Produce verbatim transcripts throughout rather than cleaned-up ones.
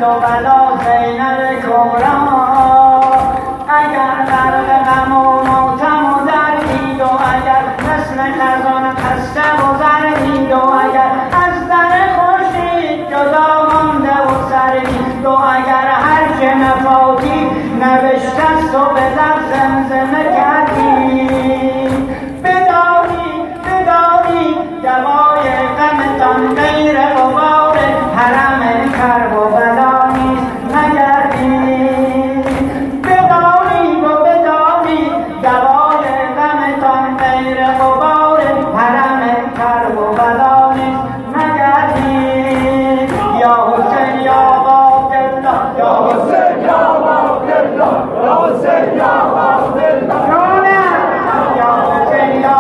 و بلا زینب کبرا، اگر غرق غم و ماتم و دردید و اگر مثل خزان خسته گذردید و اگر از در خورشید جدا مانده و سردید و اگر هر چه نفاتی نوشته است و به لب زمزمه کردید، بدانید بدانید دوای غمتان غیر غبار حرم کرب و بلا نیست نگردید، بدانید و بدانید دوای غمتان غیر غبار حرم کرب و بلا نیست نگردید. یا حسین یا عبدالله، یا حسین یا عبدالله، یا حسین یا عبدالله، یا حسین یا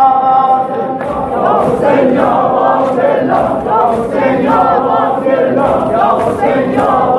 عبدالله، یا حسین یا عبدالله، یا حسین یا عبدالله، یا حسین یا